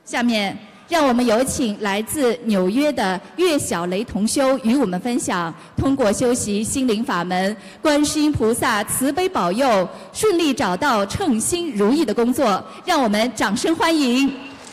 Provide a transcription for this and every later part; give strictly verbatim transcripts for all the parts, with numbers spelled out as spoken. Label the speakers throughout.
Speaker 1: 下面，让我们有请来自纽约的岳小雷同修与我们分享，通过修习心灵法门，观世音菩萨慈悲保佑，顺利找到称心如意的工作。让我们掌声欢迎。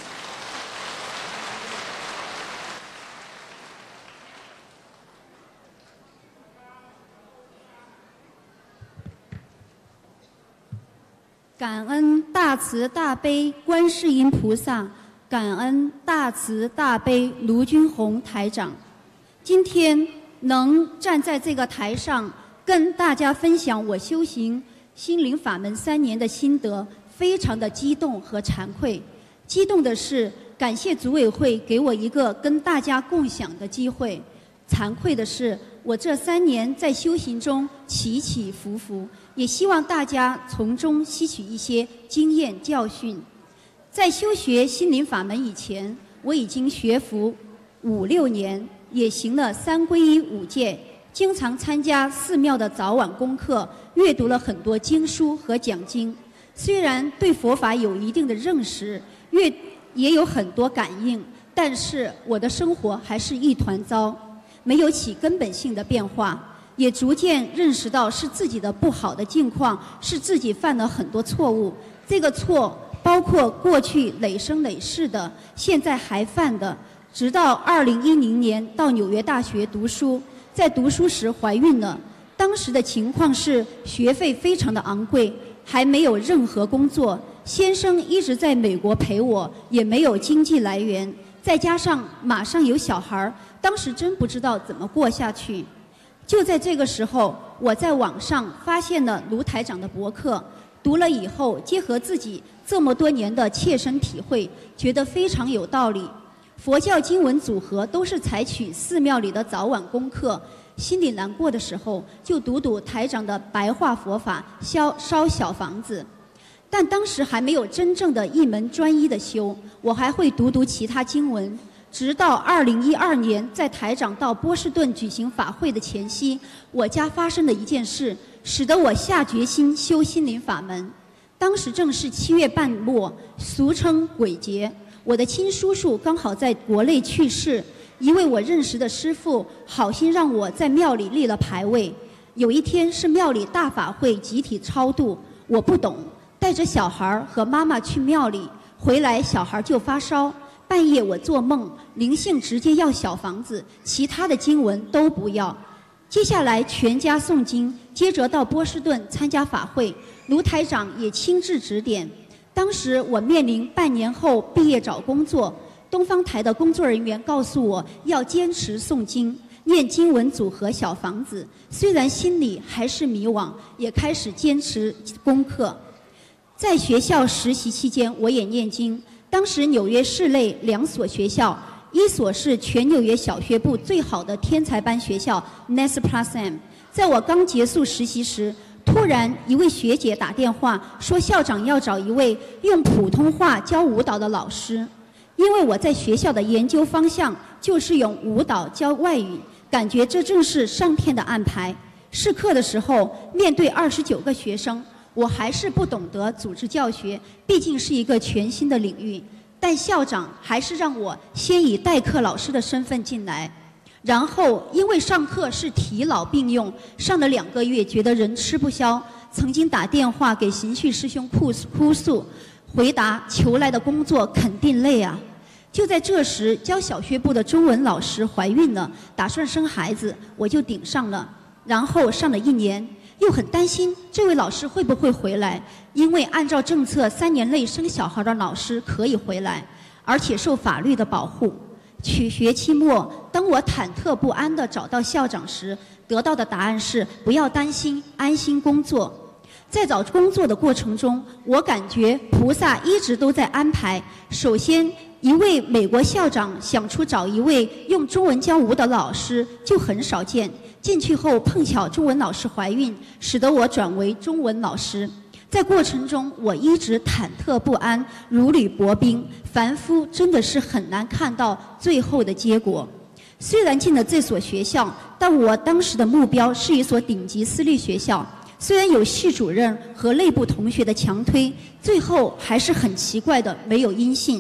Speaker 2: 感恩大慈大悲观世音菩萨，感恩大慈大悲卢军宏台长。今天能站在这个台上跟大家分享我修行心灵法门三年的心得，非常的激动和惭愧。激动的是感谢组委会给我一个跟大家共享的机会，惭愧的是我这三年在修行中起起伏伏，也希望大家从中吸取一些经验教训。在修学心灵法门以前，我已经学佛五六年，也行了三皈依五戒，经常参加寺庙的早晚功课，阅读了很多经书和讲经。虽然对佛法有一定的认识，越也有很多感应，但是我的生活还是一团糟，没有起根本性的变化，也逐渐认识到是自己的不好的境况，是自己犯了很多错误。这个错包括过去累生累世的，现在还犯的。直到二零一零年到纽约大学读书，在读书时怀孕了。当时的情况是学费非常的昂贵，还没有任何工作，先生一直在美国陪我，也没有经济来源，再加上马上有小孩，当时真不知道怎么过下去。就在这个时候，我在网上发现了卢台长的博客，读了以后，结合自己这么多年的切身体会，觉得非常有道理。佛教经文组合都是采取寺庙里的早晚功课，心里难过的时候就读读台长的白话佛法，烧烧小房子。但当时还没有真正的一门专一的修，我还会读读其他经文。直到二零一二年，在台长到波士顿举行法会的前夕，我家发生的一件事，使得我下决心修心灵法门。当时正是七月半末，俗称鬼节。我的亲叔叔刚好在国内去世，一位我认识的师父好心让我在庙里立了牌位。有一天是庙里大法会集体超度，我不懂，带着小孩和妈妈去庙里，回来小孩就发烧。半夜我做梦，灵性直接要小房子，其他的经文都不要。接下来全家诵经，接着到波士顿参加法会，卢台长也亲自指点。当时我面临半年后毕业找工作，东方台的工作人员告诉我要坚持诵经，念经文组合小房子。虽然心里还是迷惘，也开始坚持功课。在学校实习期间，我也念经。当时纽约市内两所学校，一所是全纽约小学部最好的天才班学校 N A S Plus M。 在我刚结束实习时，突然一位学姐打电话说校长要找一位用普通话教舞蹈的老师。因为我在学校的研究方向就是用舞蹈教外语，感觉这正是上天的安排。试课的时候，面对二十九个学生，我还是不懂得组织教学，毕竟是一个全新的领域。但校长还是让我先以代课老师的身份进来。然后因为上课是提老并用，上了两个月觉得人吃不消，曾经打电话给行绪师兄哭哭诉，回答求来的工作肯定累啊。就在这时，教小学部的中文老师怀孕了，打算生孩子，我就顶上了。然后上了一年，又很担心这位老师会不会回来，因为按照政策，三年内生小孩的老师可以回来，而且受法律的保护。去学期末，当我忐忑不安地找到校长时，得到的答案是不要担心，安心工作。在找工作的过程中，我感觉菩萨一直都在安排。首先，一位美国校长想出找一位用中文教舞的老师就很少见，进去后碰巧中文老师怀孕，使得我转为中文老师。在过程中，我一直忐忑不安，如履薄冰，凡夫真的是很难看到最后的结果。虽然进了这所学校，但我当时的目标是一所顶级私立学校。虽然有系主任和内部同学的强推，最后还是很奇怪的没有音信。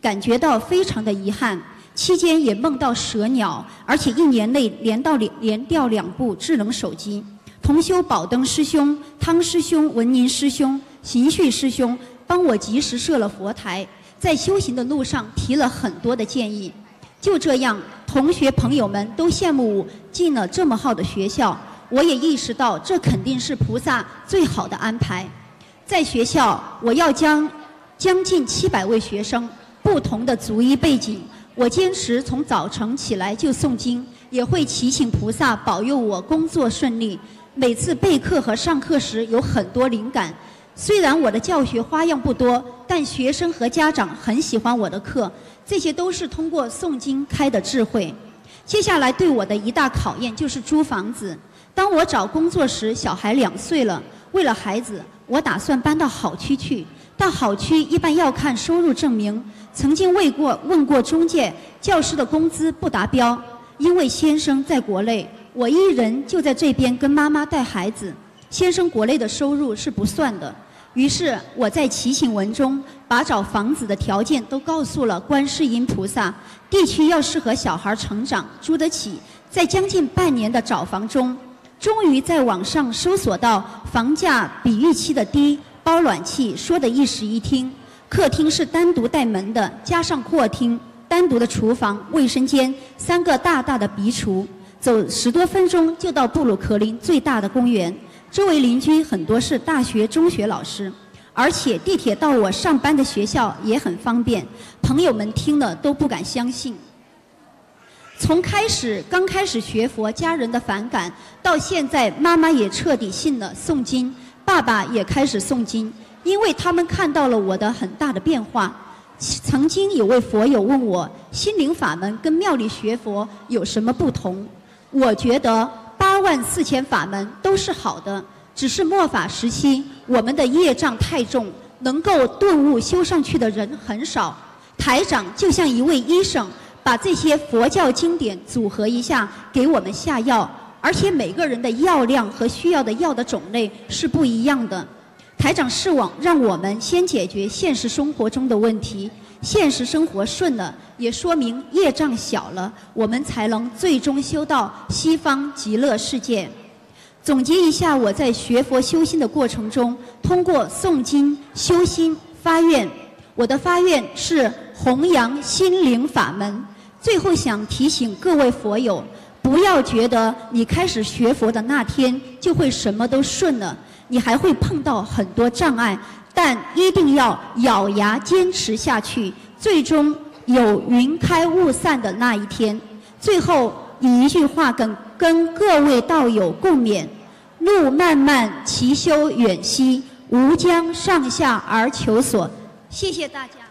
Speaker 2: 感觉到非常的遗憾。期间也梦到蛇鸟，而且一年内连到连掉两部智能手机。同修宝灯师兄、汤师兄、文宁师兄、行旭师兄帮我及时设了佛台，在修行的路上提了很多的建议。就这样，同学朋友们都羡慕我进了这么好的学校，我也意识到这肯定是菩萨最好的安排。在学校，我要将将近七百位学生，不同的族裔背景，我坚持从早晨起来就诵经，也会祈请菩萨保佑我工作顺利。每次备课和上课时有很多灵感，虽然我的教学花样不多，但学生和家长很喜欢我的课，这些都是通过诵经开的智慧。接下来对我的一大考验就是租房子。当我找工作时，小孩两岁了，为了孩子，我打算搬到好区去。到好区一般要看收入证明，曾经问过问过中介，教师的工资不达标，因为先生在国内，我一人就在这边跟妈妈带孩子，先生国内的收入是不算的。于是我在祈请文中把找房子的条件都告诉了观世音菩萨，地区要适合小孩成长，租得起。在将近半年的找房中，终于在网上搜索到房价比预期的低，包暖气，说的一室一厅，客厅是单独带门的，加上客厅单独的厨房、卫生间，三个大大的壁橱，走十多分钟就到布鲁克林最大的公园。周围邻居很多是大学、中学老师，而且地铁到我上班的学校也很方便。朋友们听了都不敢相信。从开始刚开始学佛，家人的反感，到现在妈妈也彻底信了诵经，爸爸也开始诵经，因为他们看到了我的很大的变化。曾经有位佛友问我，心灵法门跟庙里学佛有什么不同？我觉得八万四千法门都是好的，只是末法时期我们的业障太重，能够顿悟修上去的人很少。台长就像一位医生，把这些佛教经典组合一下，给我们下药，而且每个人的药量和需要的药的种类是不一样的。台长是往让我们先解决现实生活中的问题，现实生活顺了，也说明业障小了，我们才能最终修到西方极乐世界。总结一下我在学佛修心的过程中，通过诵经修心发愿，我的发愿是弘扬心灵法门。最后想提醒各位佛友，不要觉得你开始学佛的那天就会什么都顺了，你还会碰到很多障碍，但一定要咬牙坚持下去，最终有云开雾散的那一天。最后以一句话跟跟各位道友共勉：路漫漫其修远兮，吾将上下而求索。谢谢大家。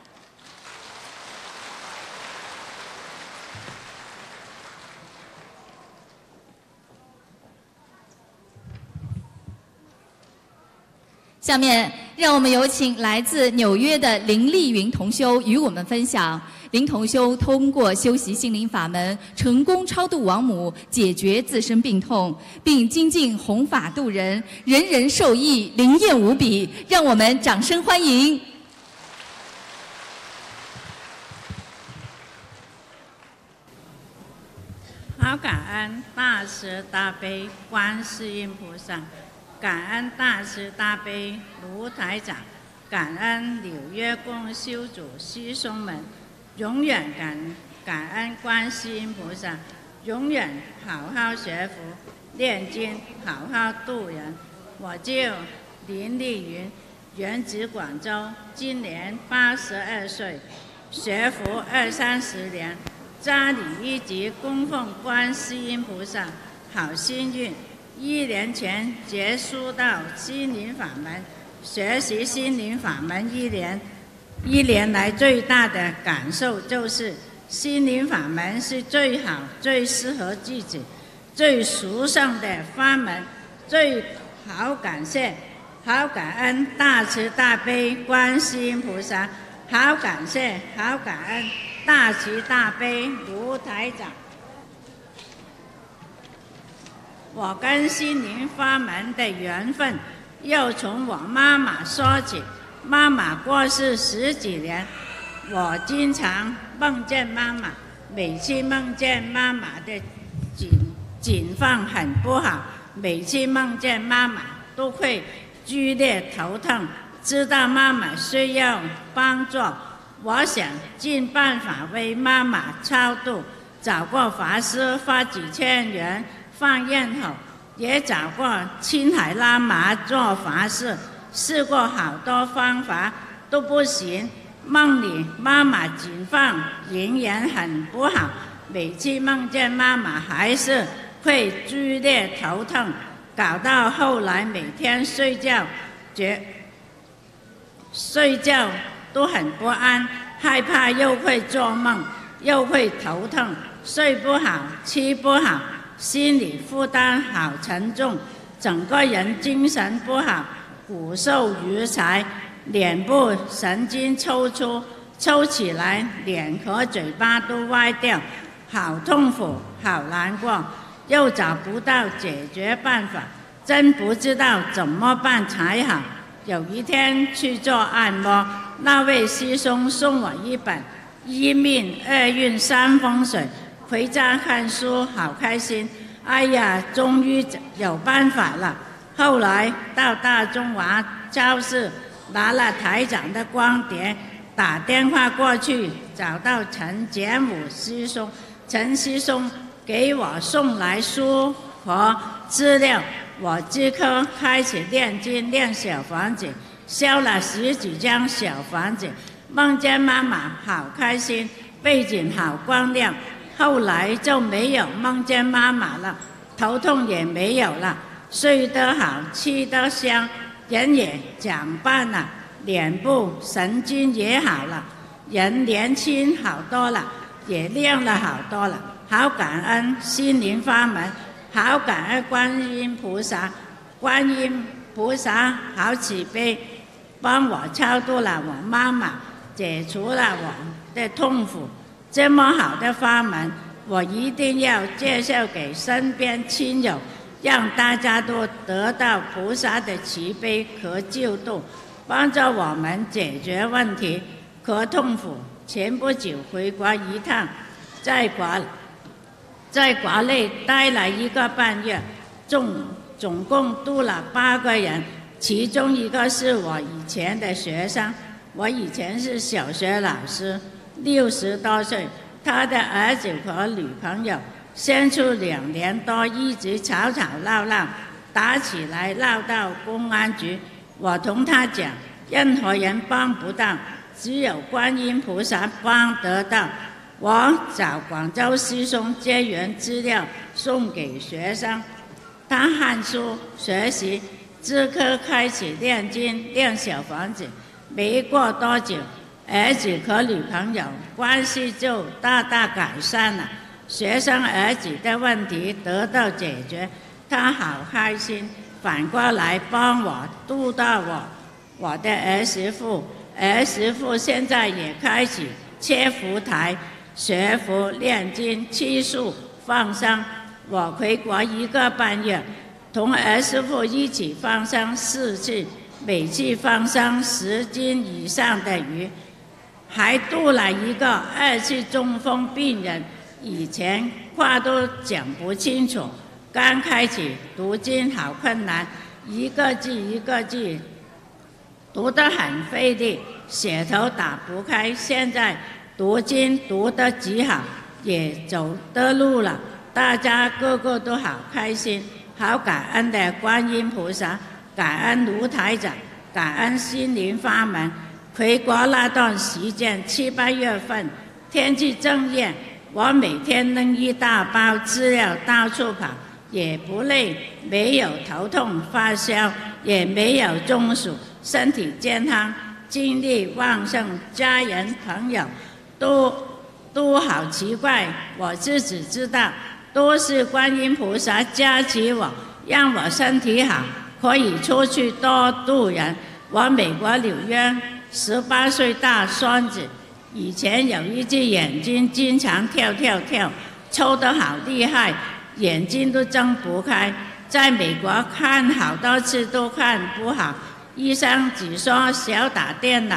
Speaker 1: 下面让我们有请来自纽约的林丽云同修与我们分享。林同修通过修习心灵法门，成功超度亡母，解决自身病痛，并精进弘法度人，人人受益，灵验无比。让我们掌声欢迎。
Speaker 3: 好感恩大慈大悲观世音菩萨，感恩大慈大悲卢台长，感恩纽约共修组师兄们，永远感感恩观世音菩萨，永远好好学佛念经，好好度人。我叫林丽云，原籍广州，今年八十二岁，学佛二三十年，家里一直供奉观世音菩萨，好幸运。一年前接触到心灵法门，学习心灵法门一年，一年来最大的感受就是心灵法门是最好、最适合自己、最殊胜的法门。最好感谢、好感恩大慈大悲观世音菩萨，好感谢、好感恩大慈大悲卢台长。我跟心灵法门的缘分要从我妈妈说起。妈妈过世十几年， 我经常梦见妈妈，每次梦见妈妈的情情况很不好，每次梦见妈妈都会剧烈头痛，知道妈妈需要帮助，我想尽办法为妈妈超度，找过法师花几千元放堰后，也找过青海喇嘛做法事，试过好多方法都不行。梦里妈妈情况仍然很不好，每次梦见妈妈还是会剧烈头痛，搞到后来每天睡觉觉睡觉都很不安，害怕又会做梦，又会头痛，睡不好，吃不好，心理负担好沉重，整个人精神不好，骨瘦如柴，脸部神经抽搐，抽起来脸和嘴巴都歪掉，好痛苦，好难过，又找不到解决办法，真不知道怎么办才好。有一天去做按摩，那位师兄送我一本《一命二运三风水》，回家看书好开心，哎呀，终于有办法了。后来到大中华超市拿了台长的光碟，打电话过去找到陈杰武师兄，陈师兄给我送来书和资料，我即刻开始念经念小房子，烧了十几张小房子，梦见妈妈好开心，背景好光亮，后来就没有梦见妈妈了，头痛也没有了，睡得好，吃得香，人也长斑了，脸部神经也好了，人年轻好多了，也亮了好多了，好感恩心灵法门，好感恩观音菩萨，观音菩萨好慈悲，帮我超度了我妈妈，解除了我的痛苦。这么好的法门，我一定要介绍给身边亲友，让大家都得到菩萨的慈悲和救度，帮助我们解决问题和痛苦。前不久回国一趟，在国在国内待了一个半月，总总共度了八个人，其中一个是我以前的学生。我以前是小学老师，六十多岁，他的儿子和女朋友相处两年多，一直吵吵闹闹，打起来闹到公安局。我同他讲，任何人帮不到，只有观音菩萨帮得到。我找广州师兄接援资料送给学生，他看书学习，即刻开始念经念小房子。没过多久，儿子和女朋友关系就大大改善了，学生儿子的问题得到解决，他好开心，反过来帮我度到我我的儿媳妇。儿媳妇现在也开始切佛台、学佛、念经、吃素、放生。我回国一个半月，同儿媳妇一起放生四次，每次放生十斤以上的鱼，还度了一个二次中风病人，以前话都讲不清楚，刚开始读经好困难，一个字一个字读得很费力，血头打不开，现在读经读得极好，也走得路了，大家个个都好开心，好感恩的观音菩萨，感恩卢台长，感恩心灵法门。回国那段时间七八月份，天气正热，我每天扔一大包资料到处跑，也不累，没有头痛发烧，也没有中暑，身体健康，精力旺盛，家人朋友都都好奇怪，我自己知道都是观音菩萨加持我，让我身体好，可以出去多度人。我美国纽约十八岁大孙子，以前有一只眼睛经常跳跳跳，抽得好厉害，眼睛都睁不开，在美国看好多次都看不好，医生只说小打电脑，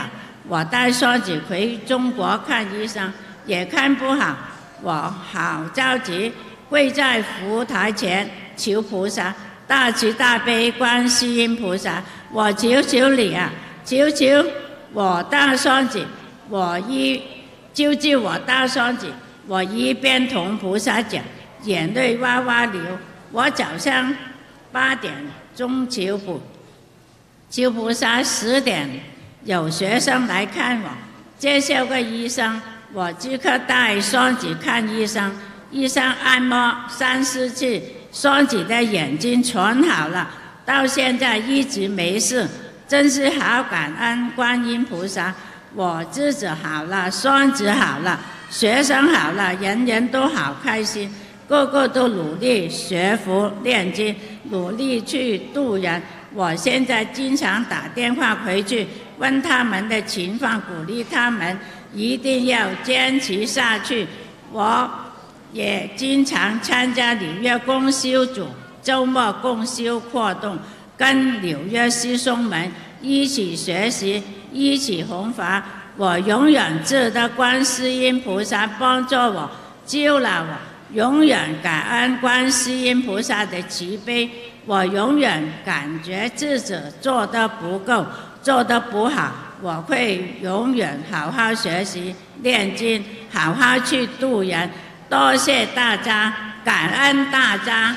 Speaker 3: 我带双子回中国看医生，也看不好，我好着急，跪在佛台前求菩萨，大慈大悲观世音菩萨，我求求你啊，求求我大双子，我一救救我大双子！我一边同菩萨讲，眼泪哇哇流。我早上八点钟求菩求菩萨，十点有学生来看我，介绍个医生，我即刻带双子看医生。医生按摩三四次，双子的眼睛全好了，到现在一直没事，真是好感恩观音菩萨。我自己好了，双子好了，学生好了，人人都好开心，个个都努力学佛念经，努力去度人。我现在经常打电话回去问他们的情况，鼓励他们一定要坚持下去。我也经常参加纽约共修组周末共修活动，跟纽约师兄们一起学习，一起弘法。我永远记得观世音菩萨帮助我，救了我，永远感恩观世音菩萨的慈悲。我永远感觉自己做得不够，做得不好，我会永远好好学习念经，好好去度人。多谢大家，感恩大家。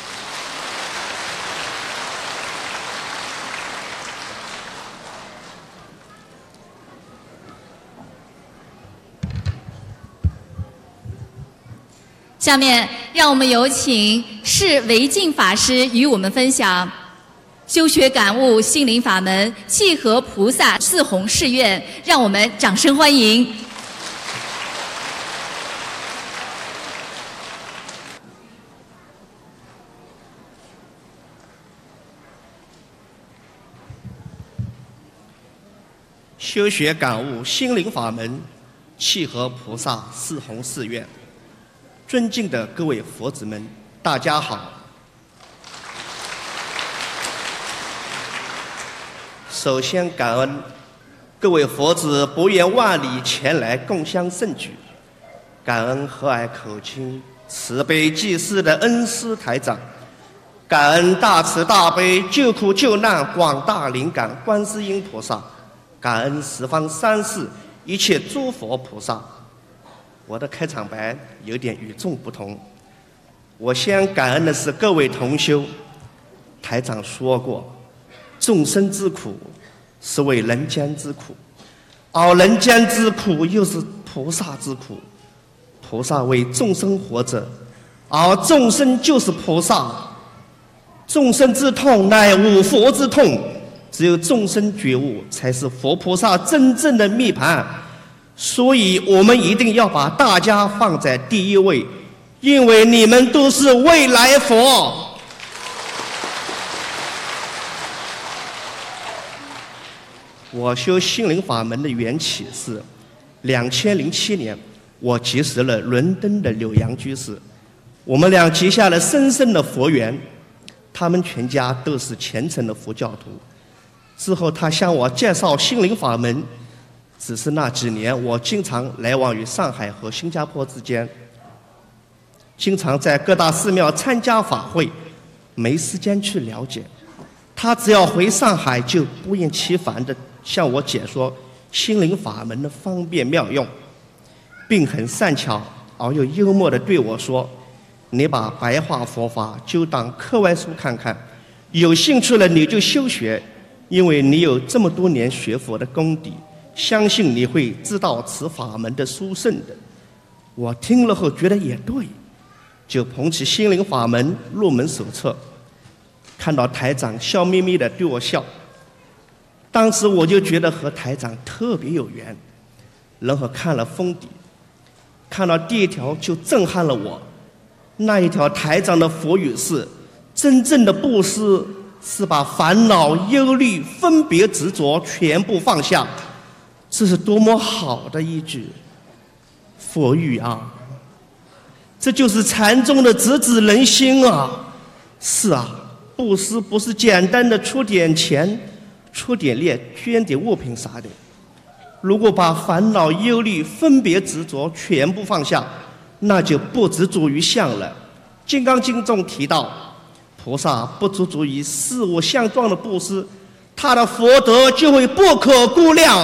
Speaker 1: 下面让我们有请释维净法师与我们分享修学感悟心灵法门，契合菩萨四弘誓愿，让我们掌声欢迎。
Speaker 4: 修学感悟心灵法门，契合菩萨四弘誓愿。尊敬的各位佛子们，大家好。首先感恩各位佛子不远万里前来共襄盛举，感恩和蔼可亲、慈悲济世的恩师台长，感恩大慈大悲、救苦救难广大灵感观世音菩萨，感恩十方三世一切诸佛菩萨。我的开场白有点与众不同，我先感恩的是各位同修。台长说过，众生之苦是为人间之苦，而人间之苦又是菩萨之苦。菩萨为众生活着，而众生就是菩萨。众生之痛乃五佛之痛，只有众生觉悟，才是佛菩萨真正的涅槃。所以我们一定要把大家放在第一位，因为你们都是未来佛。我修心灵法门的缘起是两千零七年，我结识了伦敦的柳阳居士，我们俩结下了深深的佛缘。他们全家都是虔诚的佛教徒。之后他向我介绍心灵法门，只是那几年我经常来往于上海和新加坡之间，经常在各大寺庙参加法会，没时间去了解。他只要回上海就不厌其烦地向我解说心灵法门的方便妙用，并很善巧而又幽默地对我说，你把白话佛法就当课外书看看，有兴趣了你就修学，因为你有这么多年学佛的功底，相信你会知道此法门的殊胜的。我听了后觉得也对，就捧起心灵法门入门手册，看到台长笑眯眯地对我笑，当时我就觉得和台长特别有缘，然后看了封底，看到第一条就震撼了我。那一条台长的佛语是，真正的布施是把烦恼、忧虑、分别、执着全部放下。这是多么好的一句佛语啊！这就是禅宗的直指人心啊！是啊，布施不是简单的出点钱、出点力、捐点物品啥的， 如果把烦恼、忧虑、分别、执着全部放下，那就不执着于相了。《金刚经》中提到，菩萨不执着于事物相状的布施，他的福德就会不可估量。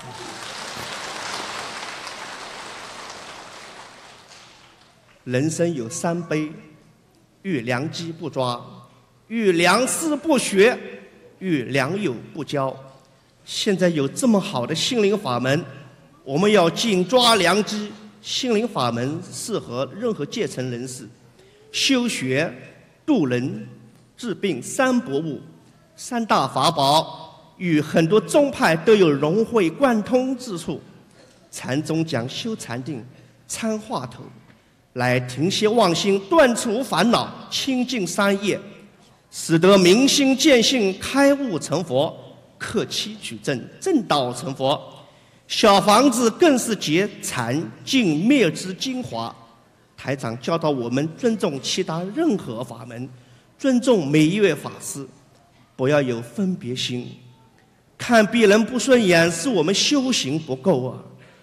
Speaker 4: 人生有三悲：遇良机不抓，遇良师不学，遇良友不交。现在有这么好的心灵法门，我们要紧抓良机。心灵法门适合任何阶层人士，修学、度人、治病三博物、三大法宝，与很多宗派都有融会贯通之处。禅宗讲修禅定、参话头，来停歇妄心，断除烦恼，清净三业，使得明心见性，开悟成佛，克期取证，正道成佛。小房子更是结禅净灭之精华。台长教导我们尊重其他任何法门，尊重每一位法师，不要有分别心。看别人不顺眼是我们修行不够啊！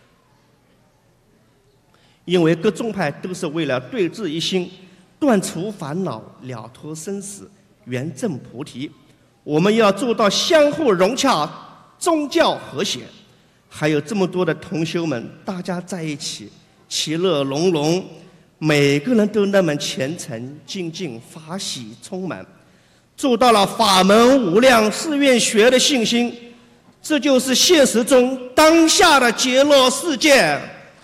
Speaker 4: 因为各宗派都是为了对治一心，断除烦恼，了脱生死，圆证菩提。我们要做到相互融洽，宗教和谐。还有这么多的同修们，大家在一起，其乐融融，每个人都那么虔诚精进，法喜充满，做到了法门无量，誓愿学的信心。这就是现实中当下的极乐世界。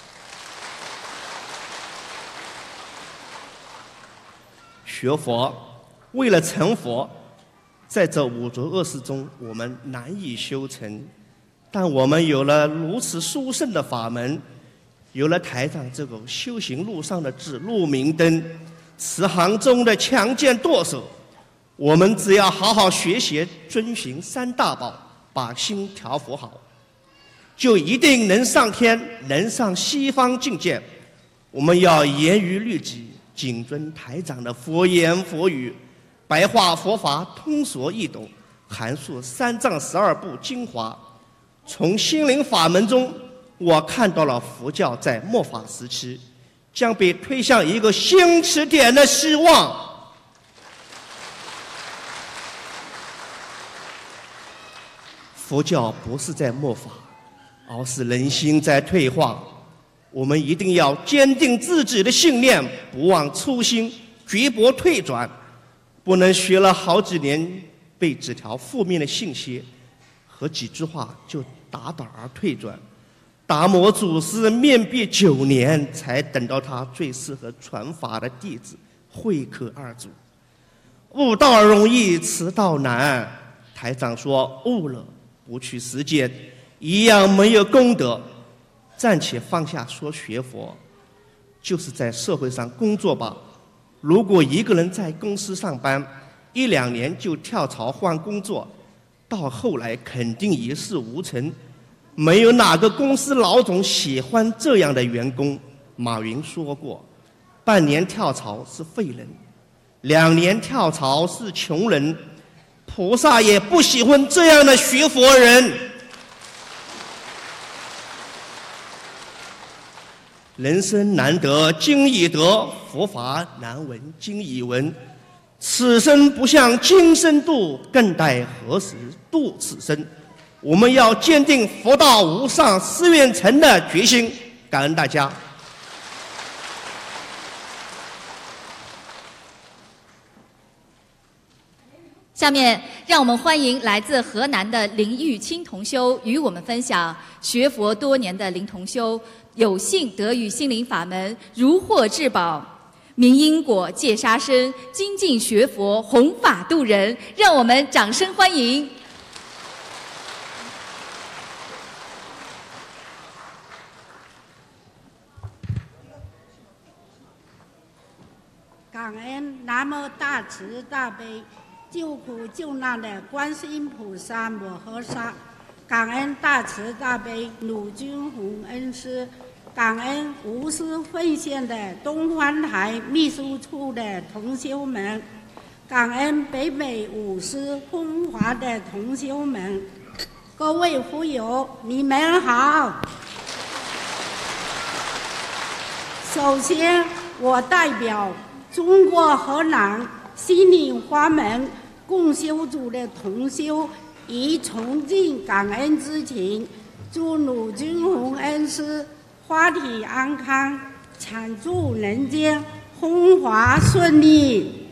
Speaker 4: 学佛为了成佛，在这五浊恶世中，我们难以修成。但我们有了如此殊胜的法门，有了台长这个修行路上的指路明灯，慈航中的强健舵手，我们只要好好学习，遵循三大宝，把心调伏好，就一定能上天，能上西方境界。我们要严于律己，谨遵台长的佛言佛语，白话佛法，通俗易懂，含述三藏十二部精华。从心灵法门中，我看到了佛教在末法时期将被推向一个新起点的希望。佛教不是在末法，而是人心在退化。我们一定要坚定自己的信念，不忘初心，绝不退转。不能学了好几年，被几条负面的信息和几句话就打倒而退转。达摩祖师面壁九年，才等到他最适合传法的弟子慧可二祖。悟道容易，持道难。台长说，悟了不去实践，一样没有功德。暂且放下说学佛，就是在社会上工作吧。如果一个人在公司上班，一两年就跳槽换工作，到后来肯定一事无成。没有哪个公司老总喜欢这样的员工。马云说过，半年跳槽是废人，两年跳槽是穷人。菩萨也不喜欢这样的学佛人。人生难得经已得，佛法难闻经已闻。此生不向今生度，更待何时度此生。我们要坚定佛道无上誓愿成的决心。感恩大家。
Speaker 1: 下面让我们欢迎来自河南的林玉清同修与我们分享学佛多年的林同修有幸得遇心灵法门，如获至宝，明因果戒杀生，精进学佛，弘法度人。让我们掌声欢迎。
Speaker 5: 感恩南无大慈大悲救苦救难的观世音菩萨摩诃萨，感恩大慈大悲鲁军宏恩师，感恩无私奉献的东方台秘书处的同修们，感恩北美五师风华的同修们， 各位福友，你们好。首先，我代表中国河南心灵法门共修组的同修，以崇敬感恩之情，祝鲁军宏恩师法体安康，常驻人间，风华顺利。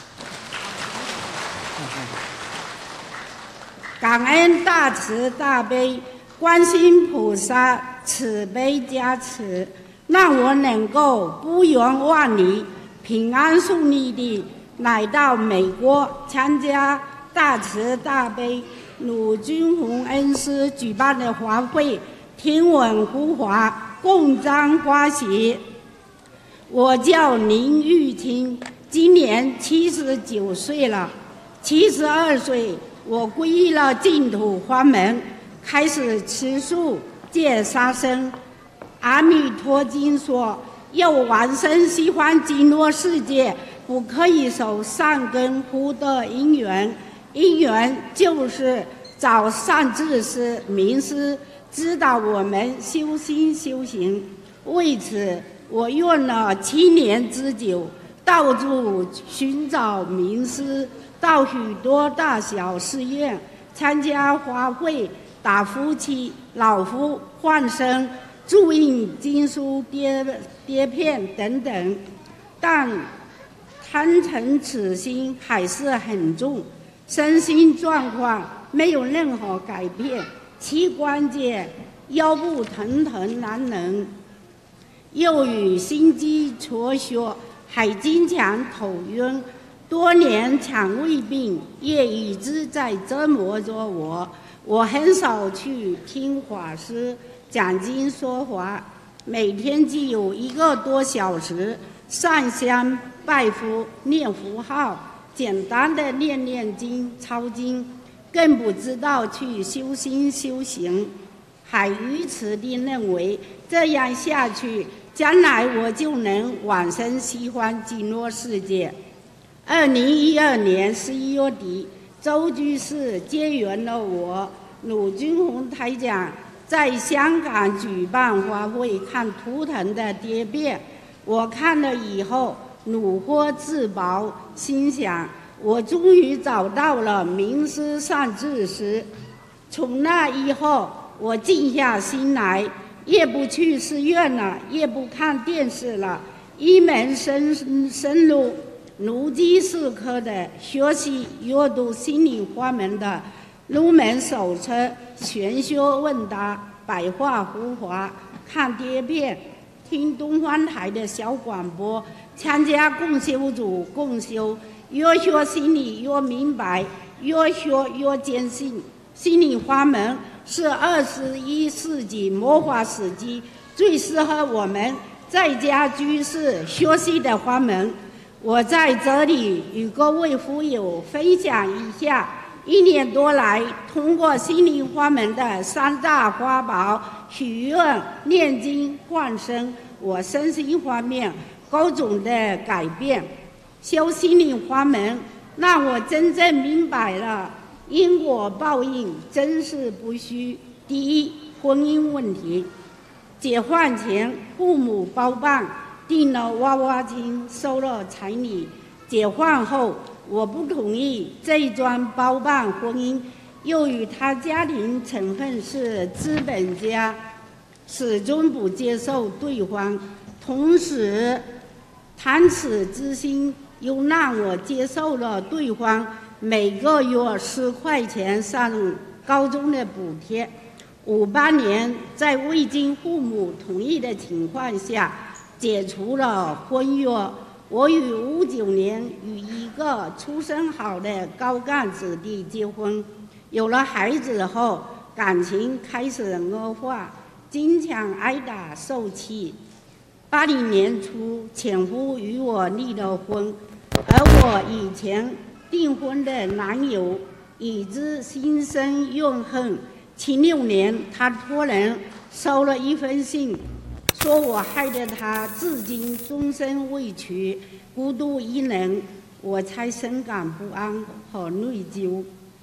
Speaker 5: 感恩大慈大悲观世音菩萨慈悲加持，让我能够不远万里、平安顺利地来到美国参加大慈大悲鲁军宏恩师举办的法会，听闻护法，共沾欢喜。我叫林玉清，今年七十九岁了。七十二岁，我皈依了净土法门，开始吃素、戒杀生。阿弥陀经说，要往生西方极乐世界，不可以守善根福德因缘。因缘就是找善知识、名师指导我们修心修行。为此，我用了七年之久，到处寻找名师，到许多大小寺院参加法会，打夫妻、老夫换生、注印经书、碟碟片等等，但贪嗔痴心还是很重，身心状况没有任何改变，膝关节、腰部疼疼难忍，又与心肌缺血，还经常头晕。多年肠胃病也一直在折磨着我。我很少去听法师讲经说法，每天只有一个多小时上香拜佛念符号，简单的念念经抄经，更不知道去修心修行，还愚痴地认为这样下去将来我就能往生西方极乐世界。二零一二年十一月底，周居士结缘了我。鲁军宏台长在香港举办法会，看图腾的碟片，我看了以后如获至宝，心想我终于找到了名师善知识。从那以后，我静下心来，也不去寺院了，也不看电视了，一门深深入如饥似渴的学习阅读心灵法门的入门手册、玄学问答、白话佛法，看碟片，听东方台的小广播，参加共修组共修，越学心理越明白，越学越坚信心灵法门是二十一世纪末法时期最适合我们在家居士学习的法门。我在这里与各位福友分享一下，一年多来，通过心灵法门的三大法宝许愿、念经、换生，我身心方面各种的改变。修心灵法门让我真正明白了因果报应真是不虚。第一，婚姻问题，结婚前父母包办订了娃娃亲，收了彩礼，结婚后我不同意这一桩包办婚姻，由于他家庭成分是资本家，始终不接受对方，同时贪此之心又让我接受了对方每个月十块钱上高中的补贴。五八年，在未经父母同意的情况下解除了婚约。我于五九年与一个出身好的高干子弟结婚，有了孩子后，感情开始恶化，经常挨打受气。八零年初，前夫与我离了婚，而我以前订婚的男友已知心生怨恨。七六年，他突然收了一封信，说我害得他至今终身委屈，孤独一人，我才深感不安和内疚。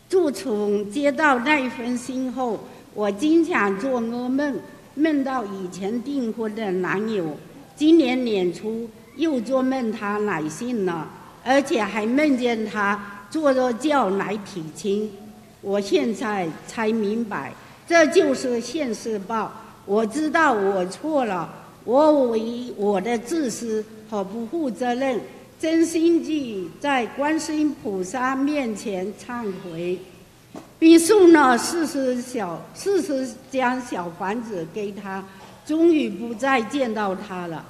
Speaker 5: 自从接到那一封信后，我经常做噩梦，梦到以前订婚的男友。今年年初又做梦他来信了，而且还梦见他坐着轿来提亲。我现在才明白，这就是现世报。我知道我错了，我为我的自私和不负责任，真心地在观世音菩萨面前忏悔，并送了四十小四十张小房子给他，终于不再见到他了。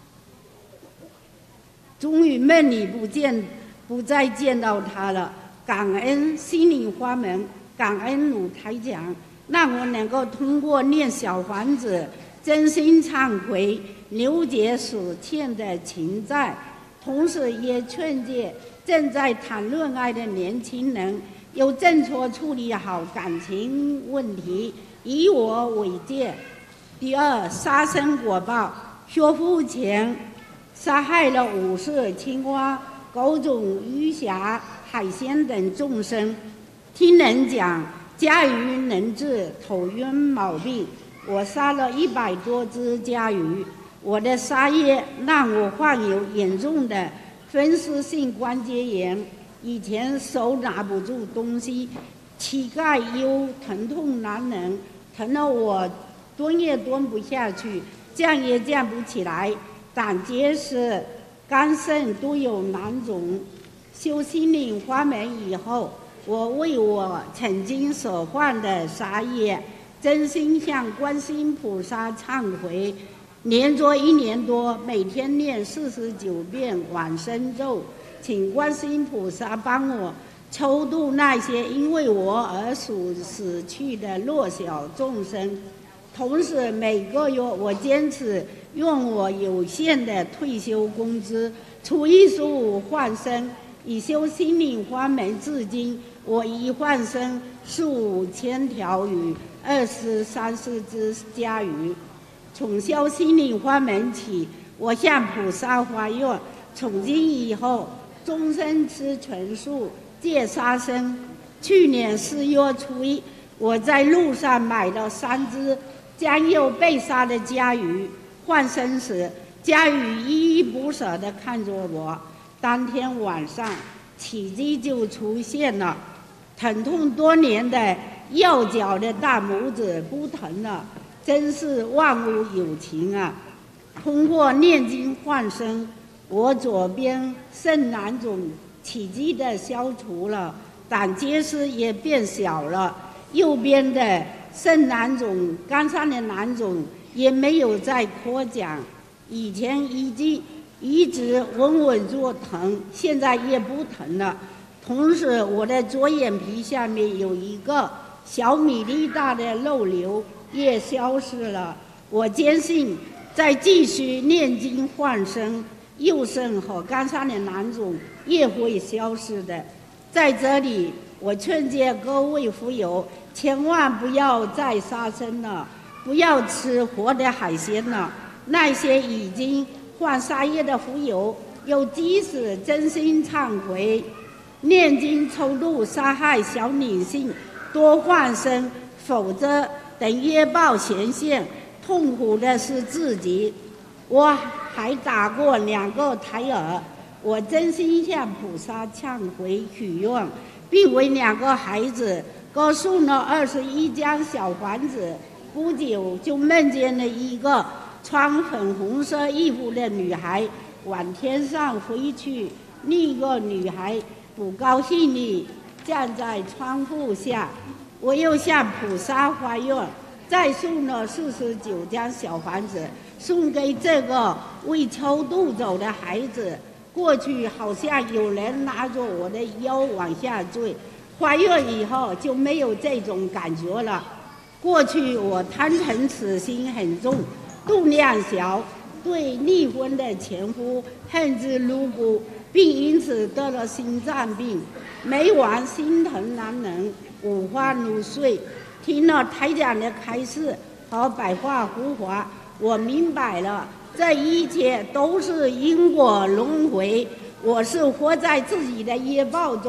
Speaker 5: 终于梦里不见，不再见到他了。感恩心灵法门，感恩鲁台长，让我能够通过念小房子，真心忏悔，了解所欠的情债，同时也劝诫正在谈恋爱的年轻人，有正确处理好感情问题，以我为戒。第二，杀生果报，学佛前杀害了五色青蛙、各种鱼虾、海鲜等众生。听人讲，甲鱼能治头晕毛病，我杀了一百多只甲鱼。我的杀业让我患有严重的风湿性关节炎，以前手拿不住东西，膝盖又疼痛难忍，疼得我蹲也蹲不下去，站也站不起来。胆结石、肝肾都有囊肿。修心灵法门以后，我为我曾经所犯的杀业，真心向观世音菩萨忏悔。连着一年多，每天念四十九遍往生咒，请观世音菩萨帮我超度那些因为我而死死去的弱小众生。同时每个月我坚持用我有限的退休工资除一十五换生，以修心灵法门至今，我已换生四五千条鱼，二十三四只家鱼。从修心灵法门起，我向菩萨发愿，从今以后终身吃纯素，戒杀生。去年四月初一，我在路上买了三只将要被杀的家鱼，换生时，家鱼依依不舍地看着我。当天晚上，奇迹就出现了，疼痛多年的右脚的大拇指不疼了，真是万物有情啊！通过念经换生，我左边肾囊肿奇迹地消除了，胆结石也变小了，右边的肾囊肿、肝上的囊肿也没有再扩张，以前一直一直稳稳作疼，现在也不疼了。同时，我的左眼皮下面有一个小米粒大的肉瘤也消失了。我坚信，再继续念经换生，右肾和肝上的囊肿也会消失的。在这里，我劝诫各位福友，千万不要再杀生了，不要吃活的海鲜了。那些已经患杀业的福友，有即使真心忏悔，念经超度杀害小女性，多换生，否则等业报显现，痛苦的是自己。我还打过两个胎儿，我真心向菩萨忏悔许愿，并为两个孩子各送了二十一张小房子。不久就梦见了一个穿粉红色衣服的女孩往天上飞去，另一个女孩不高兴地站在窗户下。我又向菩萨发愿，再送了四十九张小房子送给这个为超度走的孩子。过去好像有人拿着我的腰往下坠，发愿以后就没有这种感觉了。过去我贪嗔痴心很重，度量小，对离婚的前夫恨之入骨，并因此得了心脏病，每晚心疼难忍，五花如睡。听了台长的开示和白话佛法，我明白了，这一切都是因果轮回，我是活在自己的业报中，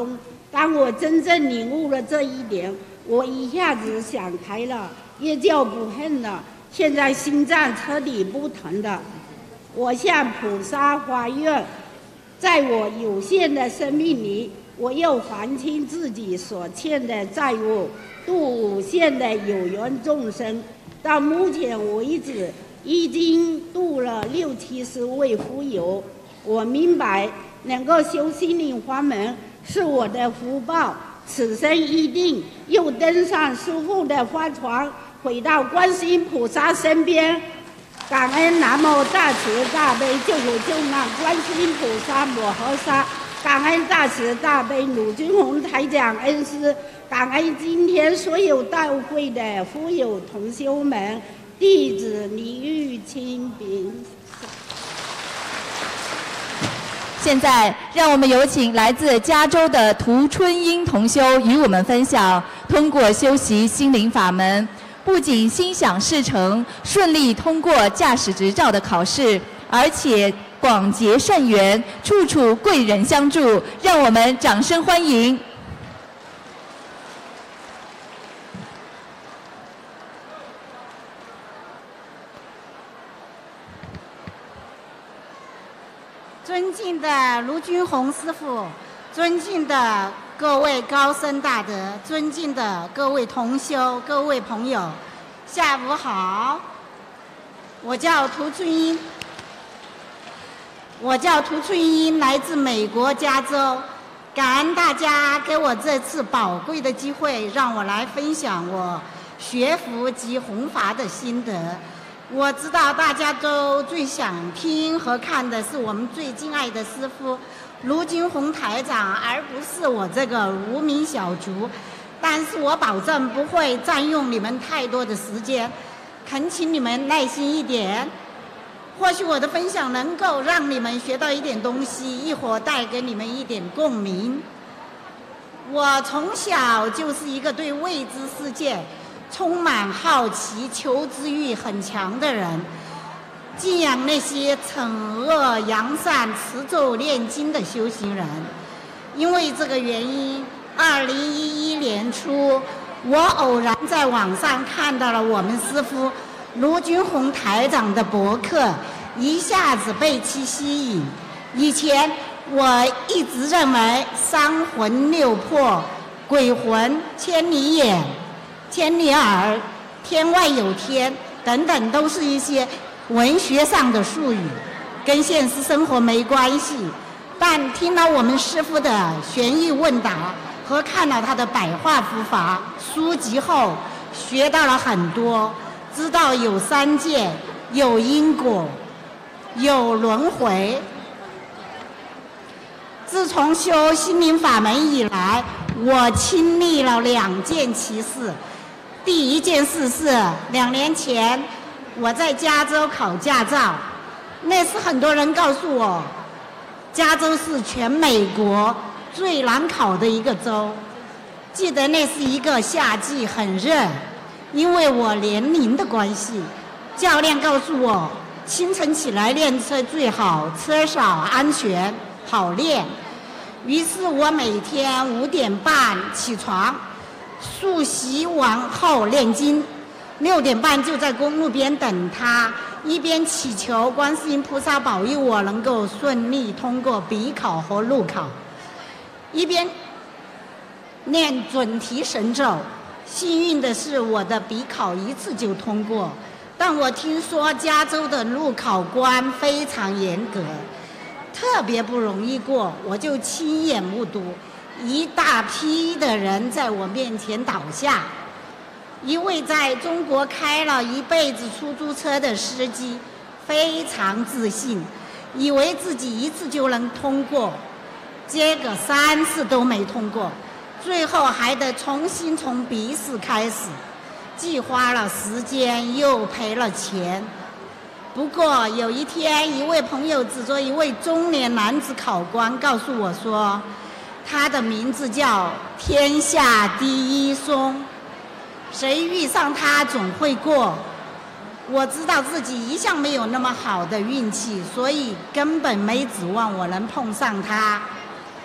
Speaker 5: 当我真正领悟了这一点，我一下子想开了，也就不恨了。现在心脏彻底不疼了。我向菩萨发愿，在我有限的生命里，我要还清自己所欠的债务，度无限的有缘众生。到目前为止，已经度了六七十位福友。我明白，能够修心灵法门是我的福报，此生一定又登上师父的法船，回到观世音菩萨身边。感恩南无大慈大悲救苦救难观世音菩萨摩诃萨，感恩大慈大悲鲁军宏台长恩师，感恩今天所有到会的福友同修们，弟子李玉清平。
Speaker 1: 现在，让我们有请来自加州的涂春英同修与我们分享，通过修习心灵法门，不仅心想事成，顺利通过驾驶执照的考试，而且广结善缘，处处贵人相助。让我们掌声欢迎。
Speaker 6: 尊敬的卢军宏师父，尊敬的各位高僧大德，尊敬的各位同修、各位朋友，下午好。我叫涂春英，我叫涂春英，来自美国加州。感恩大家给我这次宝贵的机会，让我来分享我学佛及弘法的心得。我知道大家都最想听和看的是我们最敬爱的师父卢军宏台长，而不是我这个无名小卒。但是我保证不会占用你们太多的时间，恳请你们耐心一点。或许我的分享能够让你们学到一点东西，一会儿带给你们一点共鸣。我从小就是一个对未知世界充满好奇、求知欲很强的人，敬仰那些惩恶扬善、持咒念经的修行人。因为这个原因，二零一一年初，我偶然在网上看到了我们师父卢军宏台长的博客，一下子被其吸引。以前我一直认为三魂六魄、鬼魂、千里眼、千里耳、天外有天等等，都是一些文学上的术语，跟现实生活没关系。但听了我们师父的玄义问答和看了他的白话佛法书籍后，学到了很多，知道有三界，有因果，有轮回。自从修心灵法门以来，我经历了两件奇事。第一件事是两年前我在加州考驾照，那时很多人告诉我，加州是全美国最难考的一个州。记得那是一个夏季，很热，因为我年龄的关系，教练告诉我清晨起来练车最好，车少安全好练。于是我每天五点半起床，漱洗完后练经，六点半就在公路边等他，一边祈求观世音菩萨保佑我能够顺利通过笔考和路考，一边念准提神咒。幸运的是，我的笔考一次就通过，但我听说加州的路考官非常严格，特别不容易过，我就亲眼目睹一大批的人在我面前倒下。一位在中国开了一辈子出租车的司机非常自信，以为自己一次就能通过，结果三次都没通过，最后还得重新从笔试开始，既花了时间又赔了钱。不过有一天，一位朋友指着一位中年男子考官告诉我说，他的名字叫天下第一松，谁遇上他总会过。我知道自己一向没有那么好的运气，所以根本没指望我能碰上他。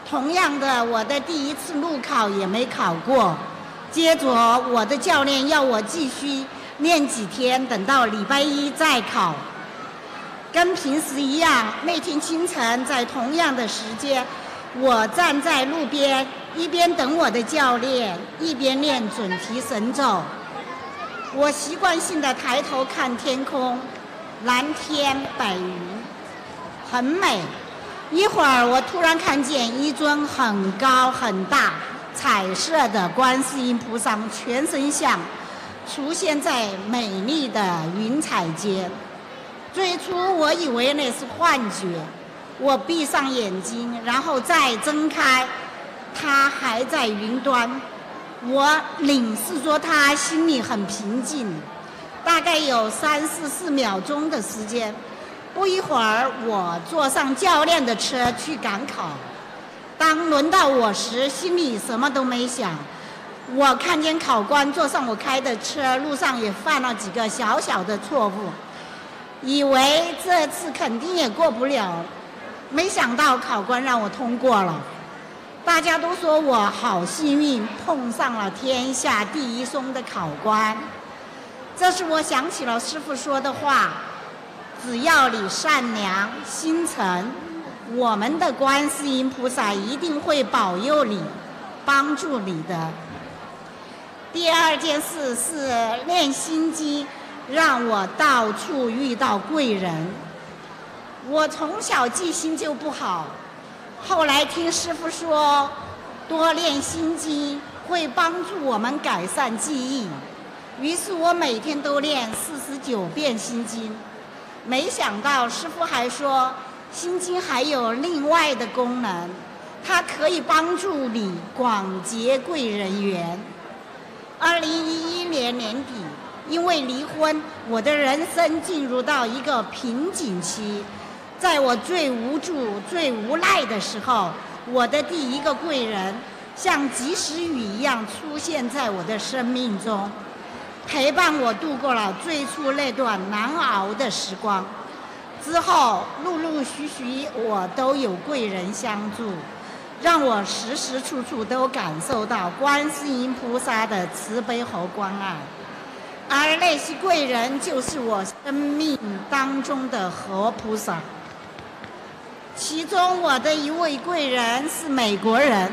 Speaker 6: 同样的，我的第一次路考也没考过，接着我的教练要我继续练几天，等到礼拜一再考。跟平时一样，那天清晨在同样的时间，我站在路边，一边等我的教练，一边练准提神咒。我习惯性的抬头看天空，蓝天白云，很美。一会儿，我突然看见一尊很高很大、彩色的观世音菩萨全身像出现在美丽的云彩间。最初我以为那是幻觉，我闭上眼睛，然后再睁开，它还在云端。我领示说他心里很平静，大概有三四四秒钟的时间。不一会儿，我坐上教练的车去赶考。当轮到我时，心里什么都没想。我看见考官坐上我开的车，路上也犯了几个小小的错误，以为这次肯定也过不了。没想到考官让我通过了。大家都说我好幸运，碰上了天下第一松的考官。这时我想起了师父说的话，只要你善良心诚，我们的观世音菩萨一定会保佑你，帮助你的。第二件事是练心经，让我到处遇到贵人。我从小记性就不好，后来听师父说，多练心经会帮助我们改善记忆，于是我每天都练四十九遍心经。没想到师父还说，心经还有另外的功能，它可以帮助你广结贵人缘。二零一一年年底，因为离婚，我的人生进入到一个瓶颈期。在我最无助、最无奈的时候，我的第一个贵人像及时雨一样出现在我的生命中，陪伴我度过了最初那段难熬的时光。之后陆陆续续我都有贵人相助，让我时时处处都感受到观世音菩萨的慈悲和关爱。而那些贵人就是我生命当中的活菩萨。其中我的一位贵人是美国人，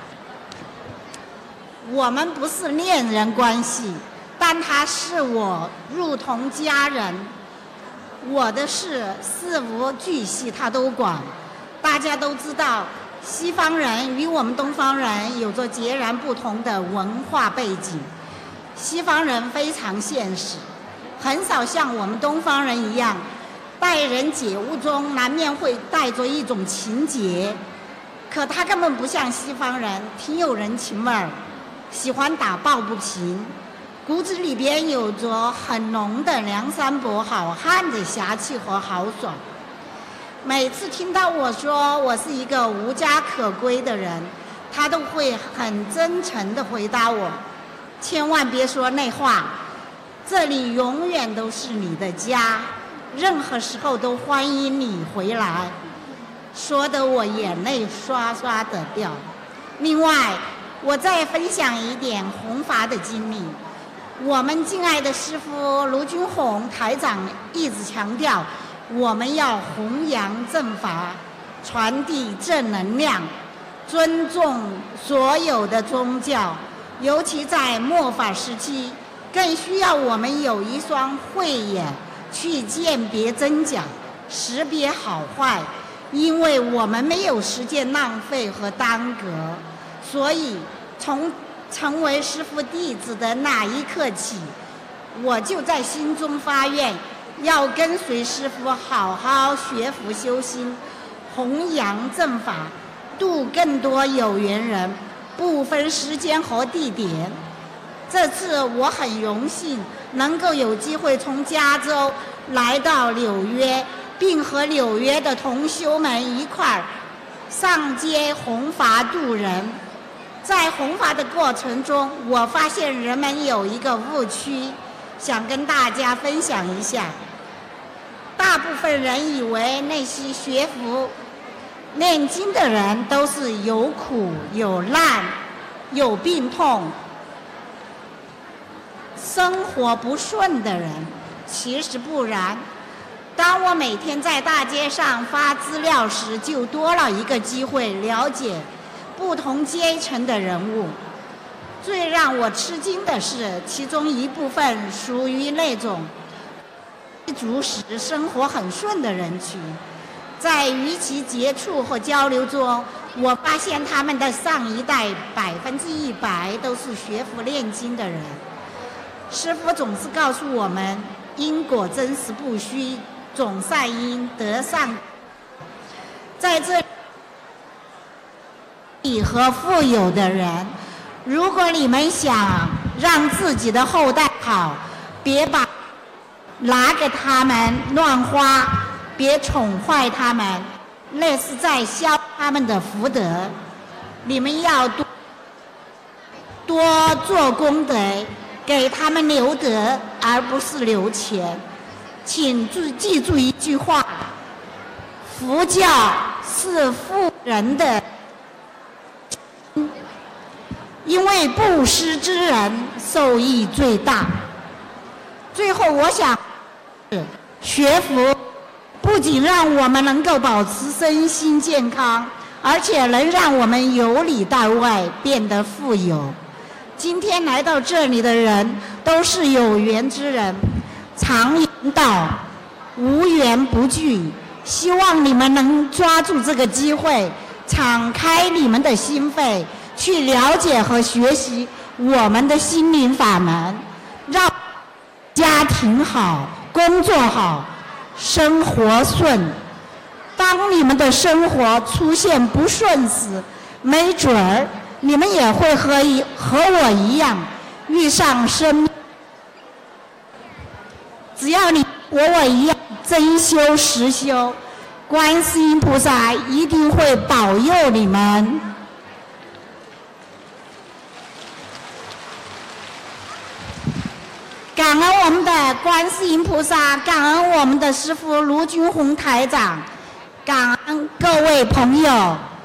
Speaker 6: 我们不是恋人关系，但他是我如同家人，我的事事无巨细他都管。大家都知道，西方人与我们东方人有着截然不同的文化背景，西方人非常现实，很少像我们东方人一样，待人接物中难免会带着一种情结。可他根本不像西方人，挺有人情味儿，喜欢打抱不平，骨子里边有着很浓的梁山伯好汉的侠气和豪爽。每次听到我说我是一个无家可归的人，他都会很真诚地回答我，千万别说那话，这里永远都是你的家，任何时候都欢迎你回来，说得我眼泪刷刷的掉。另外，我再分享一点弘法的经历。我们敬爱的师父卢军宏台长一直强调，我们要弘扬正法，传递正能量，尊重所有的宗教，尤其在末法时期，更需要我们有一双慧眼，去鉴别真假，识别好坏，因为我们没有时间浪费和耽搁。所以从成为师父弟子的那一刻起，我就在心中发愿，要跟随师父好好学佛修心，弘扬正法，度更多有缘人，不分时间和地点。这次我很荣幸能够有机会从加州来到纽约，并和纽约的同修们一块儿上街弘法度人。在弘法的过程中，我发现人们有一个误区，想跟大家分享一下。大部分人以为那些学佛念经的人都是有苦有难有病痛，生活不顺的人。其实不然，当我每天在大街上发资料时，就多了一个机会了解不同阶层的人物。最让我吃惊的是，其中一部分属于那种追逐时生活很顺的人群。在与其接触和交流中，我发现他们的上一代百分之一百都是学佛念经的人。师父总是告诉我们，因果真实不虚，种善因得善。在这里和富有的人，如果你们想让自己的后代好，别把拿给他们乱花，别宠坏他们，那是在消他们的福德。你们要多多做功德，给他们留德，而不是留钱。请注记住一句话：佛教是富人的，因为布施之人受益最大。最后，我想，学佛不仅让我们能够保持身心健康，而且能让我们由里到外变得富有。今天来到这里的人都是有缘之人，常言道，无缘不聚。希望你们能抓住这个机会，敞开你们的心扉，去了解和学习我们的心灵法门，让家庭好，工作好，生活顺。当你们的生活出现不顺时，没准儿你们也会和一和我一样遇上生命。只要你和我一样真修实修，观世音菩萨一定会保佑你们。感恩我们的观世音菩萨，感恩我们的师父卢军宏台长，感恩各位朋友。